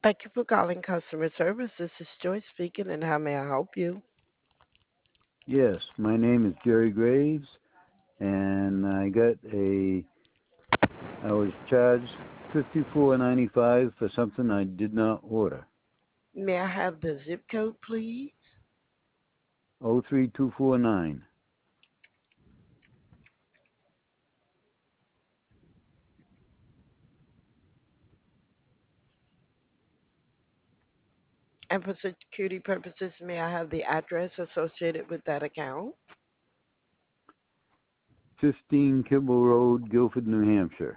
Thank you for calling customer service. This is Joyce speaking, and how may I help you? Yes, my name is Jerry Graves, and I was charged $54.95 for something I did not order. May I have the zip code, please? 03249. And for security purposes, may I have the address associated with that account? 15 Kibble Road, Guilford, New Hampshire.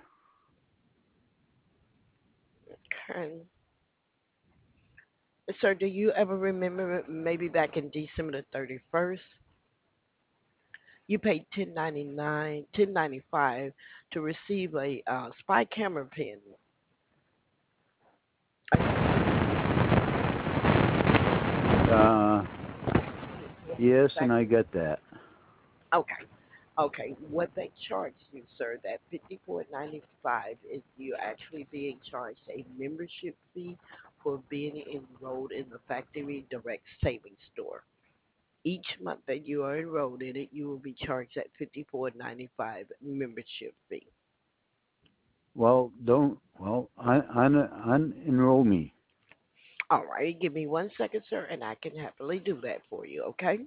Okay. Sir, do you ever remember maybe back in December the 31st, you paid 1095 to receive a spy camera pin? Uh, yes, Back, and I got that. okay. Okay, what they charge you, sir, that 54.95 is you actually being charged a membership fee for being enrolled in the Factory Direct Savings Store. Each month that you are enrolled in it, you will be charged that 54.95 membership fee. Well, don't, well, unenroll me. All right, give me 1 second, sir, and I can happily do that for you, okay?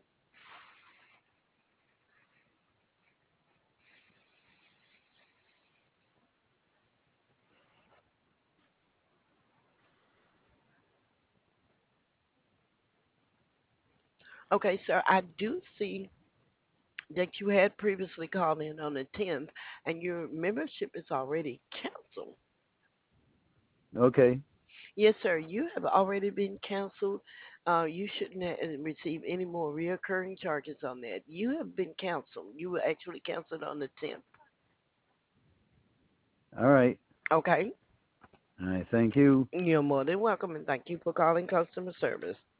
Okay, sir, I do see that you had previously called in on the 10th, and your membership is already canceled. Okay. Yes, sir. You have already been canceled. You shouldn't receive any more reoccurring charges on that. You have been canceled. You were actually canceled on the 10th. All right. Okay. All right. Thank you. You're more than welcome, and thank you for calling customer service.